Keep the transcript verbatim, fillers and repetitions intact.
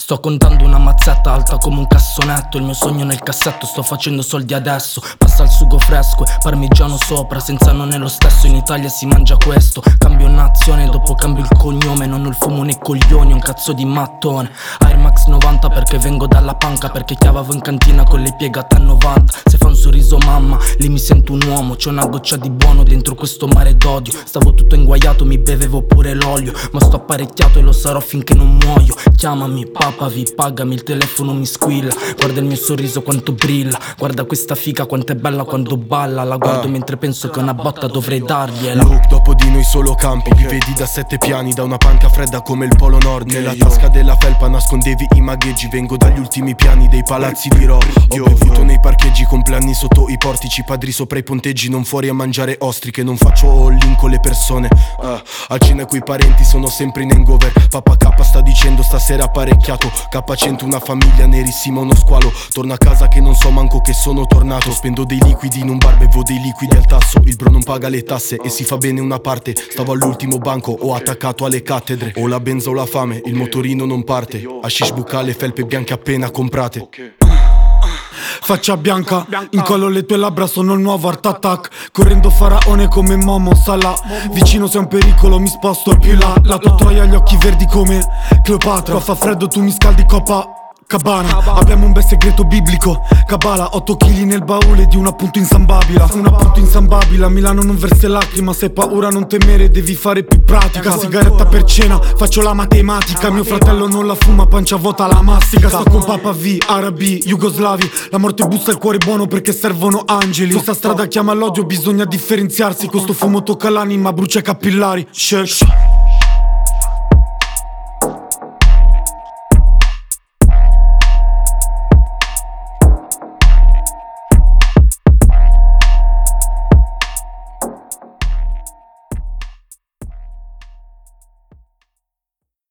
Sto contando una mazzetta alta come un cassonetto. Il mio sogno nel cassetto, sto facendo soldi adesso. Passa il sugo fresco e parmigiano sopra. Senza non è lo stesso, in Italia si mangia questo. Cambio nazione, dopo cambio il cognome. Non ho il fumo nei coglioni, un cazzo di mattone. Air Max novanta perché vengo dalla panca. Perché chiavavo in cantina con le piegate a novanta. Se fa un sorriso mamma, lì mi sento un uomo. C'è una goccia di buono dentro questo mare d'odio. Stavo tutto inguaiato, mi bevevo pure l'olio. Ma sto apparecchiato e lo sarò finché non muoio. Chiamami, papavi, pagami, il telefono mi squilla. Guarda il mio sorriso quanto brilla. Guarda questa figa quanto è bella quando balla. La guardo uh. mentre penso che una botta dovrei dargliela. Look, dopo di noi solo campi. Li vedi da sette piani, da una panca fredda come il Polo Nord. Nella tasca della felpa nascondevi i magheggi. Vengo dagli ultimi piani dei palazzi di rock. Ho bevuto nei parcheggi, compleanni sotto i portici. Padri sopra i ponteggi, non fuori a mangiare ostriche. Non faccio all-in con le persone uh. Al cena coi parenti sono sempre in hangover. Papà K sta dicendo stasera apparecchiato. K cento una famiglia nerissima, uno squalo. Torno a casa che non so manco che sono tornato. Spendo dei liquidi in un bar, bevo dei liquidi al tasso. Il bro non paga le tasse e si fa bene una parte. Stavo all'ultimo banco, ho attaccato alle cattedre. Ho la benza o la fame, il motorino non parte. Hashish bucale, felpe bianche appena comprate. Faccia bianca, incollo le tue labbra, sono il nuovo Art Attack. Correndo faraone come Momo Salah. Vicino sei un pericolo, mi sposto più là. La tua troia, gli occhi verdi come Cleopatra. Qua fa freddo, tu mi scaldi Coppa Cabana. Abbiamo un bel segreto biblico, Kabbalah. Otto chili nel baule di un appunto insambabile. Un appunto insambabile, a Milano non verse lacrima. Se hai paura non temere, devi fare più pratica. Sigaretta per cena, faccio la matematica. Mio fratello non la fuma, pancia vuota la mastica. Sto con Papa V, arabi, jugoslavi. La morte bussa, il cuore buono perché servono angeli. Questa strada chiama l'odio, bisogna differenziarsi. Questo fumo tocca l'anima, brucia i capillari. Shake.